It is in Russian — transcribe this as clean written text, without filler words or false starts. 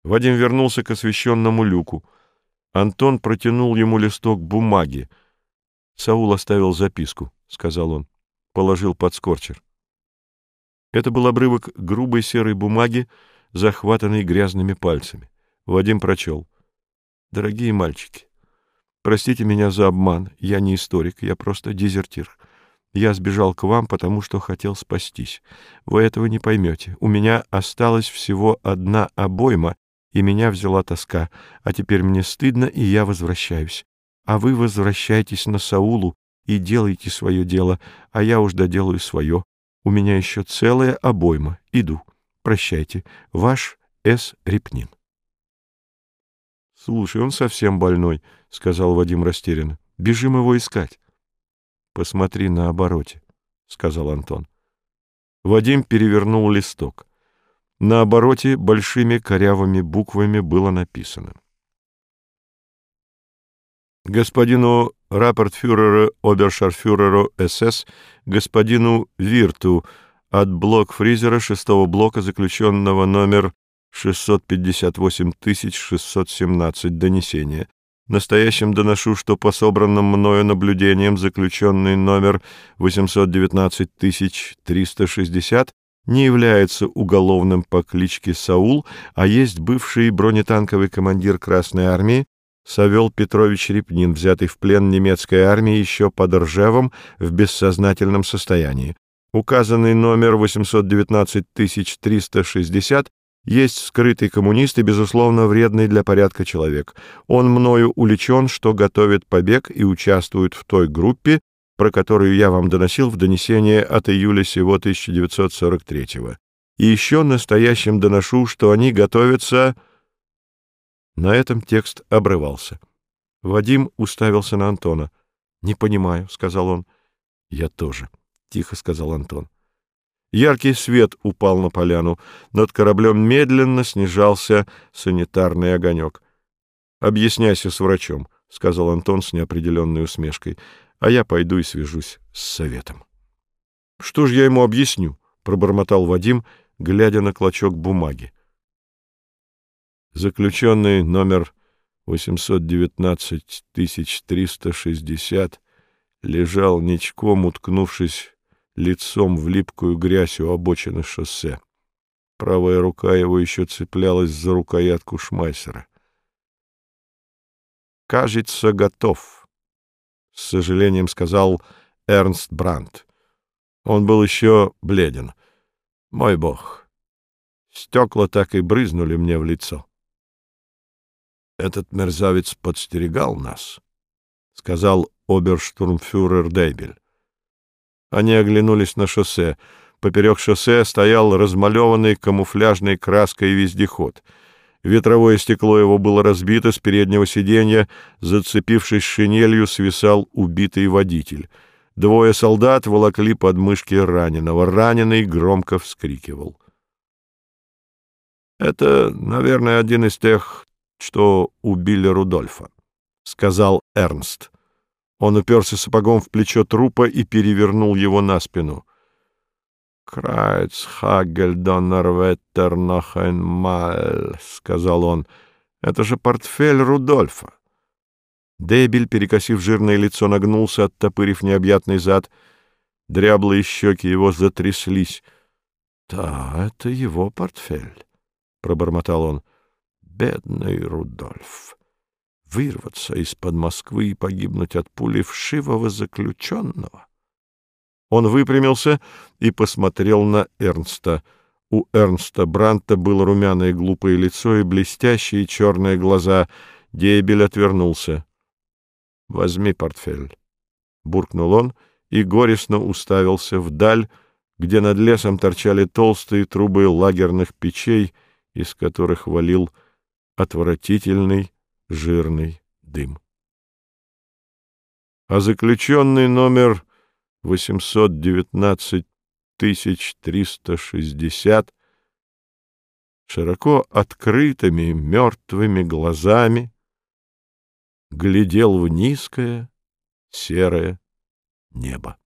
Вадим вернулся к освещенному люку. Антон протянул ему листок бумаги. «Саул оставил записку», — сказал он. Положил под скорчер. Это был обрывок грубой серой бумаги, захватанной грязными пальцами. Вадим прочел. «Дорогие мальчики, простите меня за обман. Я не историк, я просто дезертир. Я сбежал к вам, потому что хотел спастись. Вы этого не поймете. У меня осталась всего одна обойма, и меня взяла тоска. А теперь мне стыдно, и я возвращаюсь. А вы возвращайтесь на Саулу и делайте свое дело, а я уж доделаю свое. У меня еще целая обойма. Иду. Прощайте. Ваш С. Репнин». «Слушай, он совсем больной», — сказал Вадим растерянно. «Бежим его искать». «Посмотри на обороте», — сказал Антон. Вадим перевернул листок. На обороте большими корявыми буквами было написано: «Господину рапортфюреру обершарфюреру СС, господину Вирту, от блок-фризера 6-го блока, заключенного номер 658617, донесение. Настоящим доношу, что по собранным мною наблюдениям заключенный номер 813360 не является уголовным по кличке Саул, а есть бывший бронетанковый командир Красной армии Савел Петрович Репнин, взятый в плен немецкой армией еще под Ржевом в бессознательном состоянии. Указанный номер 819360 есть скрытый коммунист и, безусловно, вредный для порядка человек. Он мною уличен, что готовит побег и участвует в той группе, про которую я вам доносил в донесении от июля сего 1943-го. И еще настоящим доношу, что они готовятся...» На этом текст обрывался. Вадим уставился на Антона. «Не понимаю», — сказал он. «Я тоже», — тихо сказал Антон. Яркий свет упал на поляну. Над кораблем медленно снижался санитарный огонек. «Объясняйся с врачом», — сказал Антон с неопределенной усмешкой. «А я пойду и свяжусь с советом». «Что ж я ему объясню?» — пробормотал Вадим, глядя на клочок бумаги. Заключенный номер 819360 лежал ничком, уткнувшись лицом в липкую грязь у обочины шоссе. Правая рука его еще цеплялась за рукоятку шмайсера. «Кажется, готов», — с сожалением сказал Эрнст Брандт. Он был еще бледен. «Мой бог, стекла так и брызнули мне в лицо». «Этот мерзавец подстерегал нас», — сказал оберштурмфюрер Дейбель. Они оглянулись на шоссе. Поперек шоссе стоял размалеванный камуфляжной краской вездеход. Ветровое стекло его было разбито, с переднего сиденья, зацепившись шинелью, свисал убитый водитель. Двое солдат волокли подмышки раненого. Раненый громко вскрикивал. «Это, наверное, один из тех, что убили Рудольфа», — сказал Эрнст. Он уперся сапогом в плечо трупа и перевернул его на спину. «Крайц Хагельдоннерветтер Нохенмаль», — сказал он. «Это же портфель Рудольфа». Дейбель, перекосив жирное лицо, нагнулся, оттопырив необъятный зад. Дряблые щеки его затряслись. «Да, это его портфель», — пробормотал он. «Бедный Рудольф! Вырваться из-под Москвы и погибнуть от пули вшивого заключенного». Он выпрямился и посмотрел на Эрнста. У Эрнста Брандта было румяное глупое лицо и блестящие черные глаза. Дейбель отвернулся. «Возьми портфель», — буркнул он и горестно уставился вдаль, где над лесом торчали толстые трубы лагерных печей, из которых валил отвратительный жирный дым. А заключенный номер 819360 широко открытыми мертвыми глазами глядел в низкое серое небо.